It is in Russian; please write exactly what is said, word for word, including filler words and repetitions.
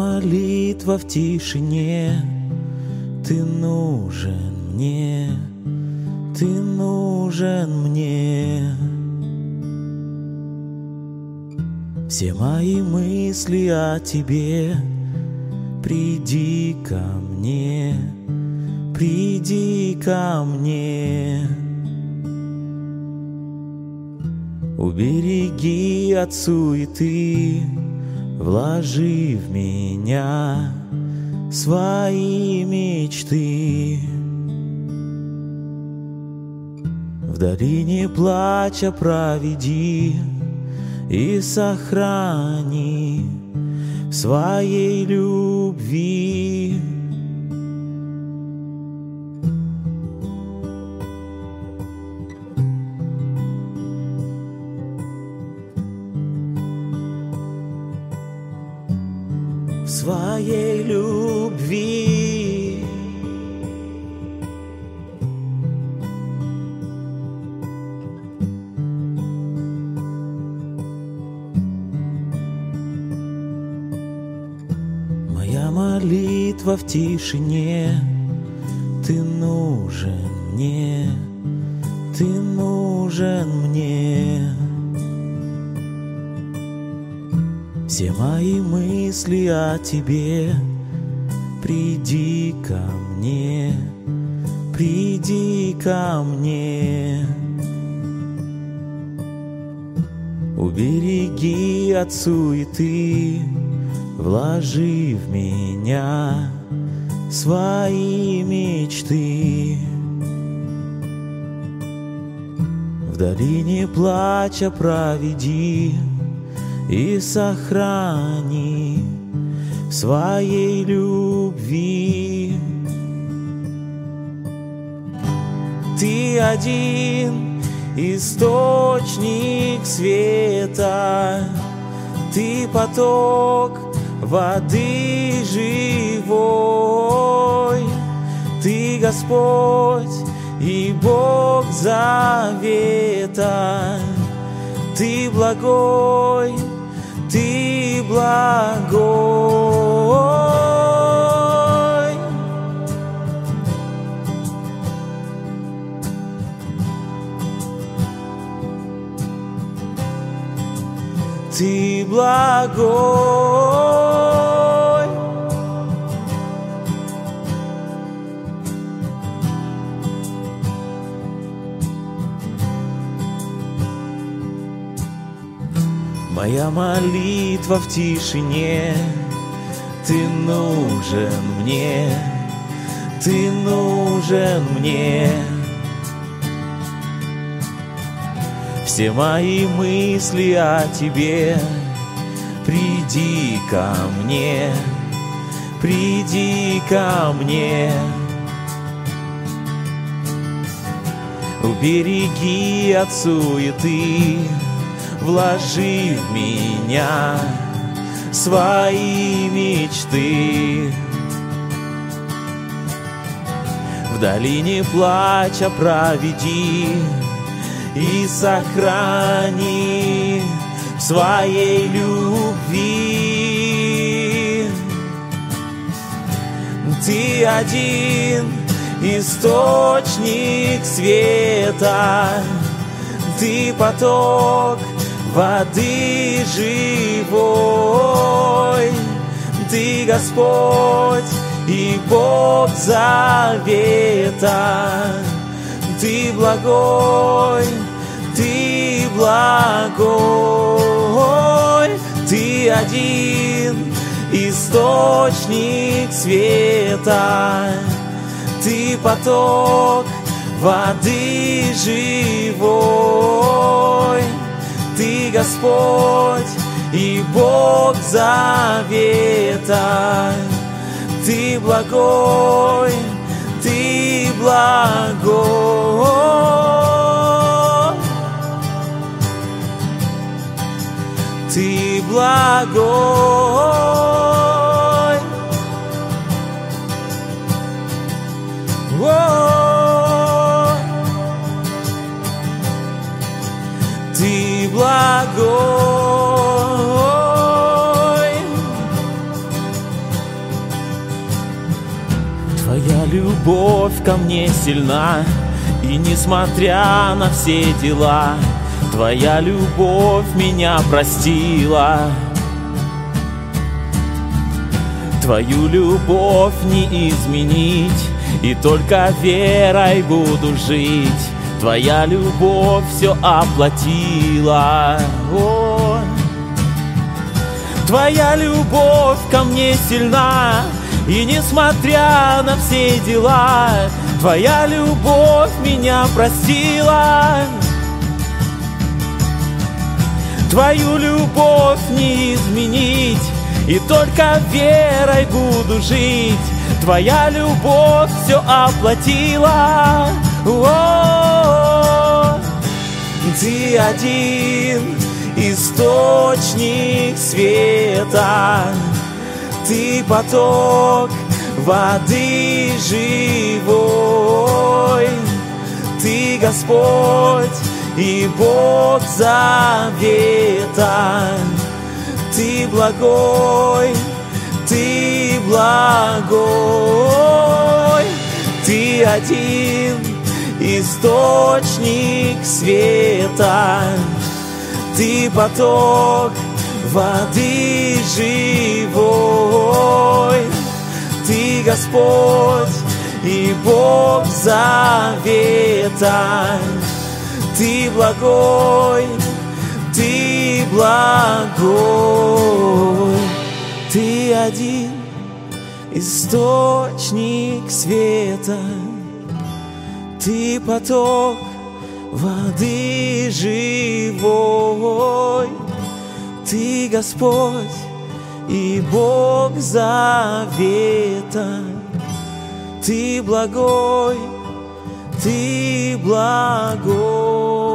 молитва в тишине. Ты нужен мне, ты нужен мне. Все мои мысли о тебе. Приди ко мне, приди ко мне. Убереги от суеты, вложи в меня свои мечты. В долине плача проведи и сохрани в своей любви. В своей любви. Моя молитва в тишине. Ты нужен мне, ты нужен мне. Все мои мысли о тебе. Приди ко мне, приди ко мне. Убереги от суеты, вложи в меня свои мечты. В долине плача проведи и сохрани в своей любви. Ты один источник света, ты поток воды живой, ты Господь и Бог завета, ты благой, ты благой. Ты благой. Моя молитва в тишине. Ты нужен мне, ты нужен мне. Все мои мысли о тебе. Приди ко мне, приди ко мне. Убереги от суеты, вложи в меня свои мечты. В долине плача проведи и сохрани в своей любви. Ты один источник света, ты поток воды живой, ты Господь и Бог завета, ты благой, ты благой, ты один источник света, ты поток воды живой, ты Господь и Бог завета, ты благой, ты благой, ты благой. О, ты благой. Твоя любовь ко мне сильна, и несмотря на все дела, Твоя любовь меня простила. Твою любовь не изменить, и только верой буду жить. Твоя любовь все оплатила. О, Твоя любовь ко мне сильна, и несмотря на все дела, Твоя любовь меня простила. Твою любовь не изменить, и только верой буду жить. Твоя любовь все оплатила. О, Ты один источник света, Ты поток воды живой, Ты Господь и Бог завета, Ты благой, Ты благой, Ты один источник света, Ты поток воды живой, Ты Господь и Бог завета, Ты благой, Ты благой, Ты один источник света, Ты поток воды живой, Ты Господь и Бог завета, Ты благой, Ты благой.